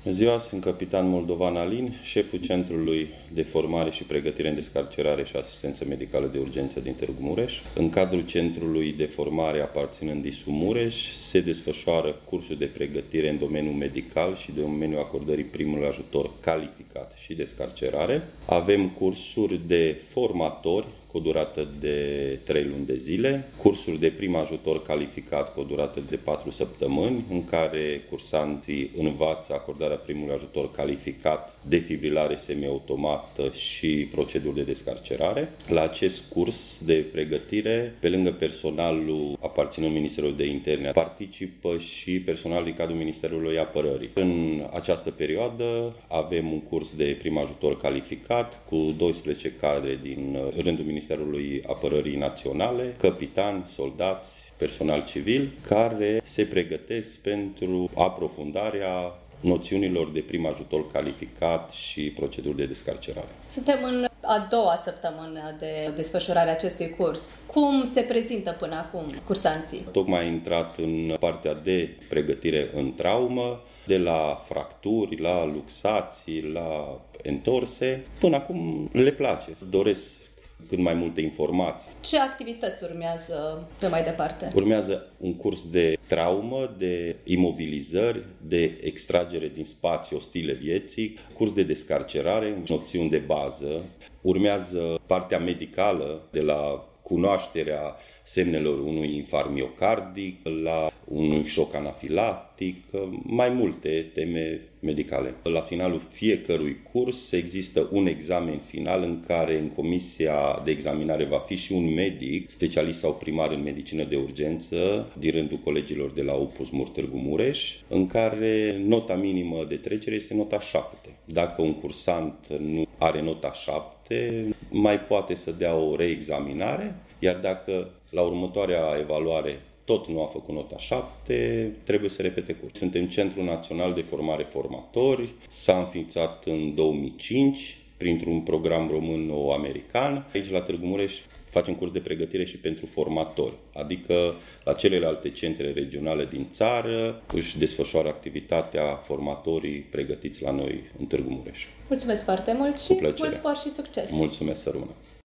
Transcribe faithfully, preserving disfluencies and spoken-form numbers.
Bună ziua, sunt capitan Moldovan Alin, șeful Centrului de Formare și Pregătire în Descarcerare și Asistență Medicală de Urgență din Târgu Mureș. În cadrul Centrului de Formare aparținând I S U Mureș se desfășoară cursuri de pregătire în domeniul medical și de domeniul acordării primului ajutor calificat și descarcerare. Avem cursuri de formatori cu o durată de trei luni de zile, cursuri de prim ajutor calificat cu o durată de patru săptămâni, în care cursanții învață acordarea primului ajutor calificat, defibrilare semiautomată și proceduri de descarcerare. La acest curs de pregătire, pe lângă personalul aparținând Ministerului de Interne, participă și personal din cadrul Ministerului Apărării. În această perioadă avem un curs de prim ajutor calificat cu doisprezece cadre din rândul Ministerului Apărării Naționale, capitani, soldați, personal civil, care se pregătesc pentru aprofundarea noțiunilor de prim ajutor calificat și proceduri de descarcerare. Suntem în a doua săptămână de desfășurare a acestui curs. Cum se prezintă până acum cursanții? Tocmai am intrat în partea de pregătire în traumă, de la fracturi, la luxații, la entorse. Până acum le place, doresc cât mai multe informații. Ce activități urmează pe mai departe? Urmează un curs de traumă, de imobilizări, de extragere din spații ostile vieții, curs de descarcerare, noțiuni de bază. Urmează partea medicală, de la cunoașterea semnelor unui infarct miocardic, la unui șoc anafilactic, mai multe teme medicale. La finalul fiecărui curs există un examen final în care în comisia de examinare va fi și un medic, specialist sau primar în medicină de urgență, din rândul colegilor de la U P U S M U R Târgu Mureș, în care nota minimă de trecere este nota șapte. Dacă un cursant nu are nota șapte, mai poate să dea o reexaminare, iar dacă la următoarea evaluare tot nu a făcut nota șapte, trebuie să repete curs. Suntem Centrul Național de Formare Formatori, s-a înființat în două mii cinci printr-un program român-american. Aici la Târgu Mureș facem curs de pregătire și pentru formatori, adică la celelalte centre regionale din țară își desfășoară activitatea formatorii pregătiți la noi în Târgu Mureș. Mulțumesc foarte mult și mult spor și succes! Mulțumesc, să rămână!